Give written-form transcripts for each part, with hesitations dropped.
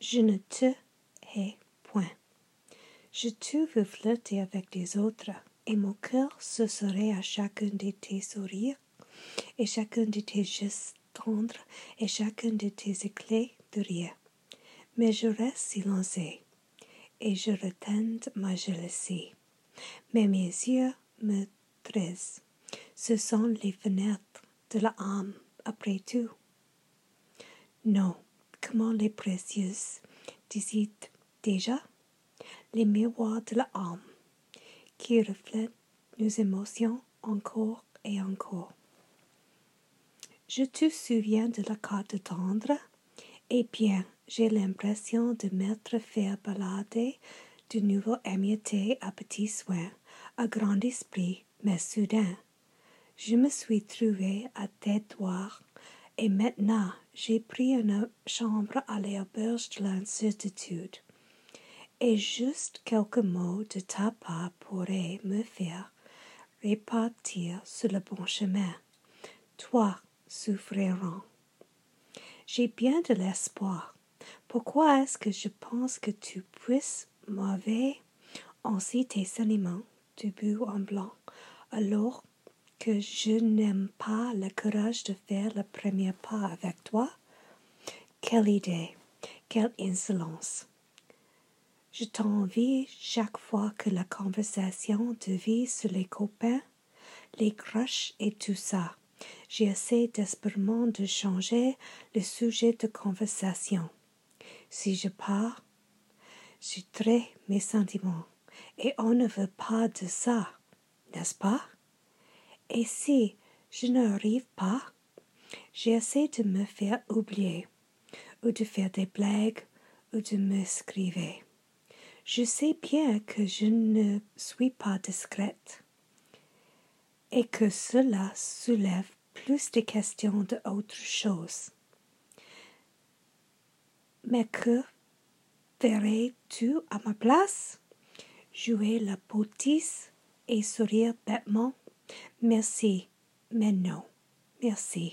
Je ne te hais point. Je te veux flirter avec les autres, et mon cœur se serait à chacun de tes sourires, et chacun de tes gestes tendres, et chacun de tes éclats de rire. Mais je reste silencieux, et je retiens ma jalousie. Mais mes yeux me trahissent. Ce sont les fenêtres de l'âme, après tout. Non, comment les précieuses, disent déjà, les miroirs de l'âme, qui reflètent nos émotions encore et encore. Je te souviens de la carte tendre, et bien, j'ai l'impression de m'être fait balader de nouveau émietté à petits soins, à grand esprit, mais soudain. Je me suis trouvée à tête noire, et maintenant j'ai pris une chambre à l'auberge de l'incertitude. Et juste quelques mots de ta part pourraient me faire repartir sur le bon chemin. Toi, souffrant. J'ai bien de l'espoir. Pourquoi est-ce que je pense que tu puisses m'enlever ainsi tes sentiments du but en blanc, alors que je n'aime pas le courage de faire le premier pas avec toi? Quelle idée, quelle insolence! Je t'envie chaque fois que la conversation devient sur les copains, les crushs et tout ça. J'essaie désespérément de changer le sujet de conversation. Si je pars, je trais mes sentiments, et on ne veut pas de ça, n'est-ce pas? Et si je n'arrive pas, j'essaie de me faire oublier, ou de faire des blagues, ou de m'escriver. Je sais bien que je ne suis pas discrète, et que cela soulève plus de questions d'autre chose. Mais que ferais-tu à ma place? Jouer la potiche et sourire bêtement? Merci, mais non, merci.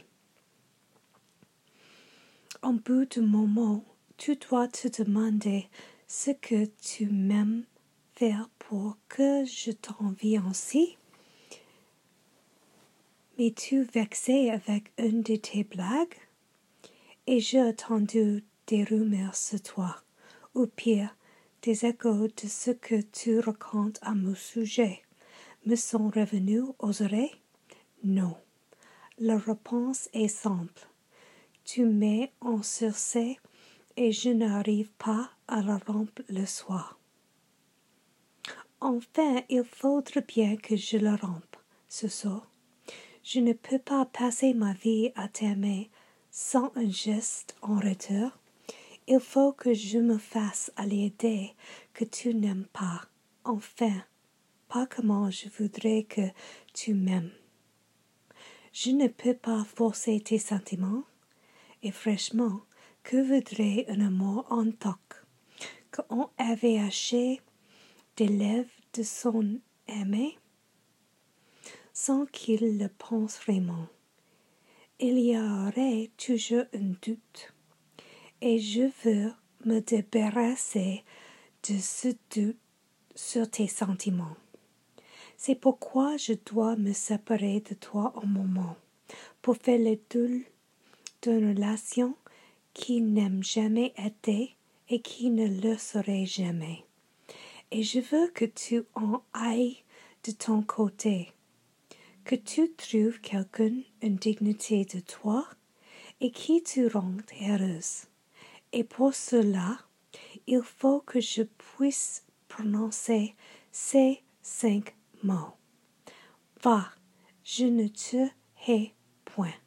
Au bout d'un moment, tu dois te demander ce que tu m'aimes faire pour que je t'envie ainsi. M'es-tu vexé avec une de tes blagues? Et j'ai entendu des rumeurs sur toi, ou pire, des échos de ce que tu racontes à mon sujet. Me sont revenus aux oreilles? Non. La réponse est simple. Tu mets en sursis et je n'arrive pas à la rompre le soir. Enfin, il faudrait bien que je le rompe, ce soir. Je ne peux pas passer ma vie à t'aimer sans un geste en retour. Il faut que je me fasse à l'idée que tu n'aimes pas. Enfin, pas comment je voudrais que tu m'aimes. Je ne peux pas forcer tes sentiments. Et franchement, que voudrait un amour en toc, qu'on avait haché des lèvres de son aimé, sans qu'il le pense vraiment? Il y aurait toujours un doute, et je veux me débarrasser de ce doute sur tes sentiments. C'est pourquoi je dois me séparer de toi un moment, pour faire le deuil d'une relation qui n'aime jamais été et qui ne le serait jamais. Et je veux que tu en ailles de ton côté, que tu trouves quelqu'un une dignité de toi et qui te rende heureuse. Et pour cela, il faut que je puisse prononcer ces 5 mots. Va, je ne te hais point.